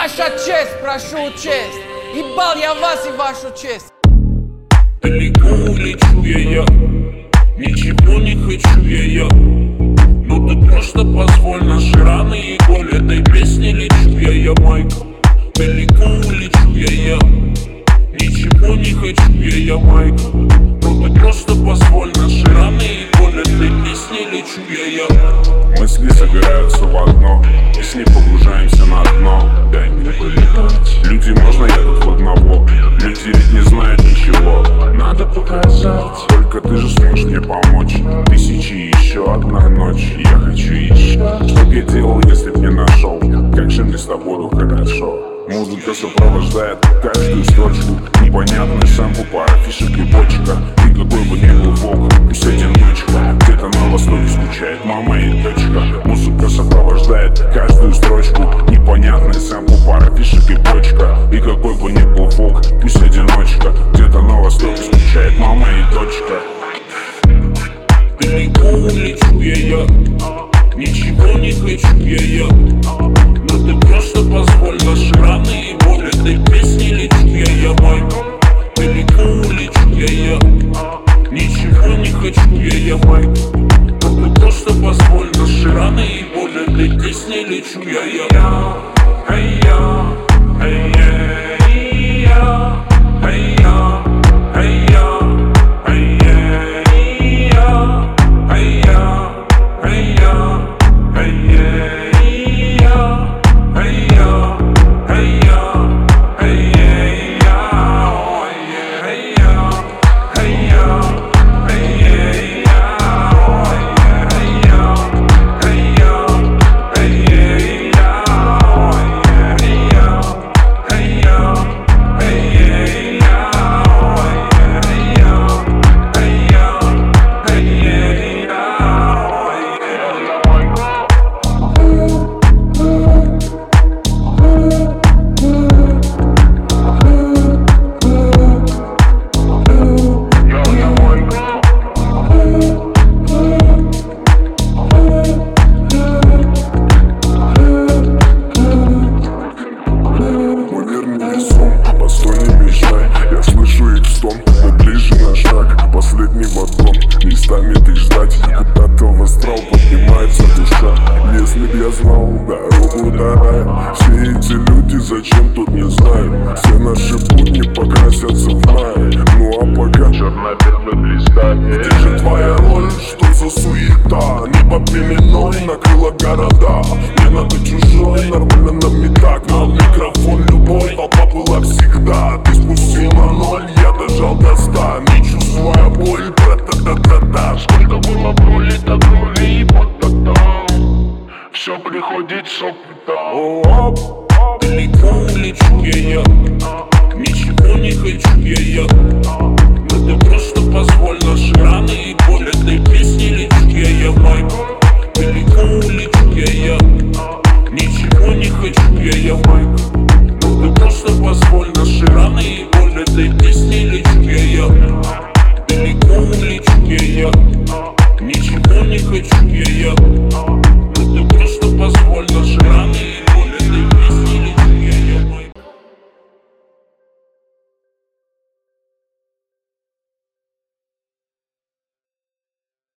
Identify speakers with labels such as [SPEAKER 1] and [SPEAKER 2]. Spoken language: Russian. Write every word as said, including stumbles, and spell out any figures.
[SPEAKER 1] Ваша честь, прошу честь. Ебал я вас и вашу честь.
[SPEAKER 2] Далеко улечу я, я, ничего не хочу я, я. Ну ты просто позволь, наши раны и боль этой песни лечу я, я, Майк. Далеко улечу я, я, ничего не хочу я, я, Майк. Ну ты просто позволь, наши раны и боль этой песни лечу я, я.
[SPEAKER 3] Мысли собираются в одно, и с ней погружаемся на дно. Дай мне полетать. Люди, можно я тут в одного? Люди ведь не знают ничего. Надо показать. Только ты же сможешь мне помочь. Тысячи, еще одна ночь. Я хочу еще. Что б я делал, если б не нашел? Как же мне с тобой хорошо. Музыка сопровождает каждую строчку. Непонятный сэмпл, пара фишек и бочка. И какой бы ни был волк, пусть одиночка. Где-то на востоке скучает мама и дочка. Музыка сопровождает каждую строчку. Непонятный сэмпл, пара фишек и бочка. И какой бы ни был волк, пусть одиночка. Где-то на востоке скучает мама и дочка.
[SPEAKER 2] Далеко улечу я, я, ничего не хочу я, я. Но ты просто позволь, наши раны и боль этой песни лечу я, я, Майк. Далеко улечу я, я, ничего не хочу я, я, Майк. Но ты просто позволь, наши раны и боль этой песни лечу я, я. Эй, я, эй, эй, я, эй, я, эй, я, эй, эй, я, эй, я, эй, я, эй, эй, я.
[SPEAKER 3] Я слышу их стон, но ближе на шаг. Последний вагон, местами ты ждать. Куда-то в астрал поднимается душа. Если б я знал дорогу до рая, все эти люди зачем тут не знаю. Все наши будни покрасятся в мае. Ну а пока черно-белый листами. Где же твоя роль, что за суета? Небо пеленой накрыло города. Мне надо чужой, нормально нам и так. Но микрофон любой, толпа была всегда. Ты спустил на ноль, я дожал до ста. Не чувствуя боль, тра-та-та-та-та. Сколько было пролито крови и потом все приходит с опытом.
[SPEAKER 2] Далеко улечу я, я, ничего не хочу я, я. Но ты просто позволь, наши раны и боль этой песни лечу я, я, Майк. Далеко улечу я, я, ничего не хочу я, я, Майк. Но ты просто позволь, наши раны и боль этой песни лечу я, я. Далеко улечу я, я, ничего не хочу я,